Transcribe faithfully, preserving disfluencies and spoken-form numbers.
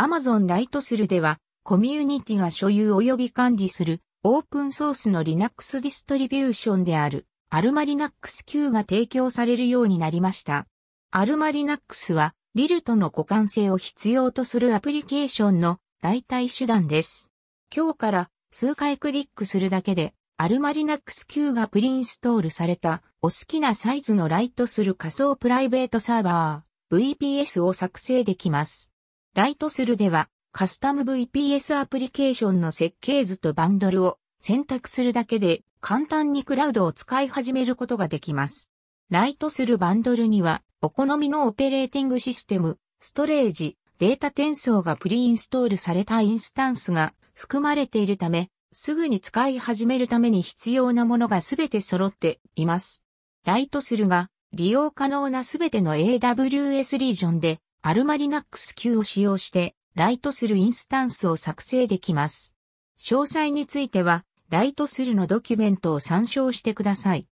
Amazon ライトスルでは、コミュニティが所有及び管理するオープンソースの Linux ディストリビューションであるアルマ Linux キューが提供されるようになりました。アルマ Linux は、リルとの互換性を必要とするアプリケーションの代替手段です。今日から数回クリックするだけで、アルマ Linux キューがプリインストールされたお好きなサイズのライトスル仮想プライベートサーバー ブイピーエス を作成できます。ライトスルではカスタム ブイピーエス アプリケーションの設計図とバンドルを選択するだけで簡単にクラウドを使い始めることができます。ライトスルバンドルにはお好みのオペレーティングシステム、ストレージ、データ転送がプリインストールされたインスタンスが含まれているため、すぐに使い始めるために必要なものがすべて揃っています。ライトスルが利用可能なすべての エーダブリューエス リージョンでアルマ Linux キューを使用してライトスルインスタンスを作成できます。詳細についてはライトスルのドキュメントを参照してください。